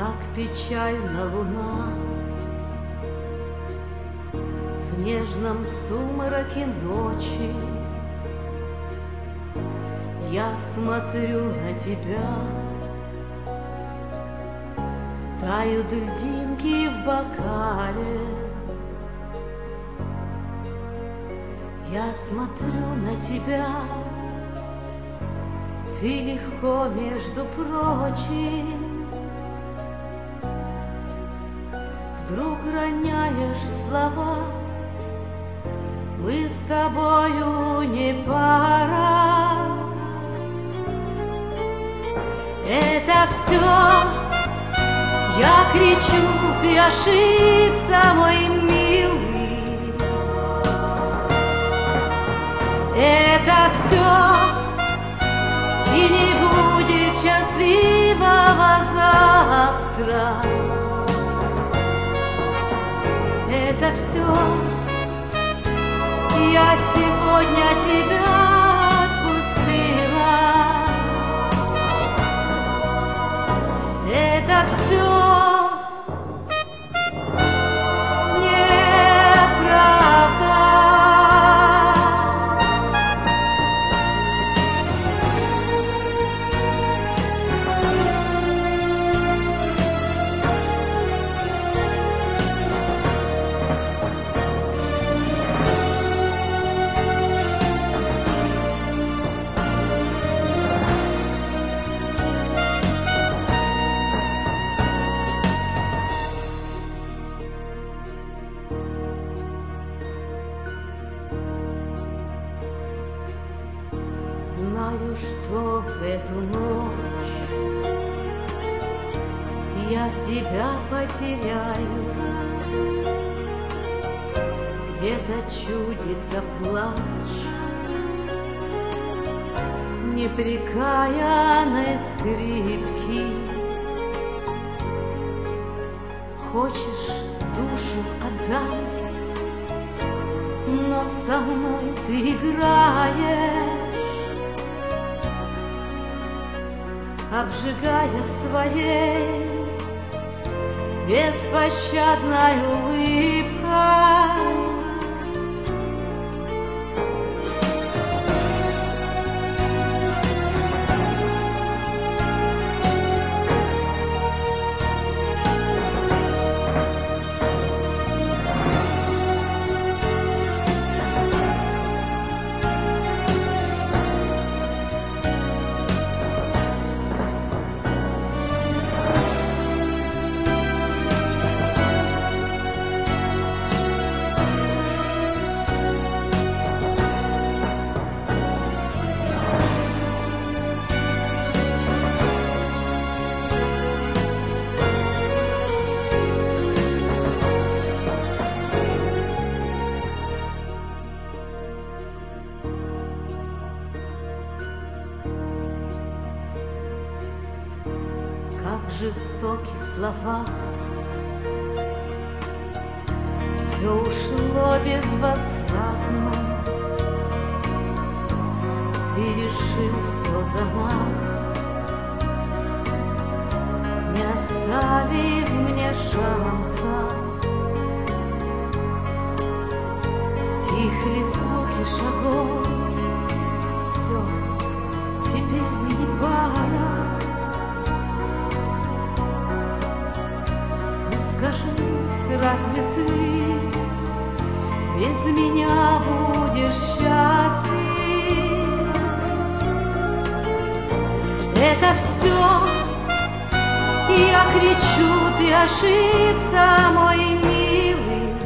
Как печальна луна в нежном сумраке ночи. Я смотрю на тебя, тают льдинки в бокале. Я смотрю на тебя, ты легко, между прочим, вдруг роняешь слова: мы с тобою не пара. Это все, я кричу, ты ошибся, мой милый. Это все, и не будет счастливого завтра. Это все, я сегодня тебя отпустила. Это все знаю, что в эту ночь я тебя потеряю. Где-то чудится плач непрекаянной скрипки. Хочешь, душу отдам, но со мной ты играешь, обжигая своей беспощадной улыбкой. Как жестоки слова, все ушло безвозвратно. Ты решил все за нас, не оставив мне шанса. Стихли звуки шагов, все, теперь мы не пара. Скажи, разве ты без меня будешь счастлив? Это все, я кричу, ты ошибся, мой милый.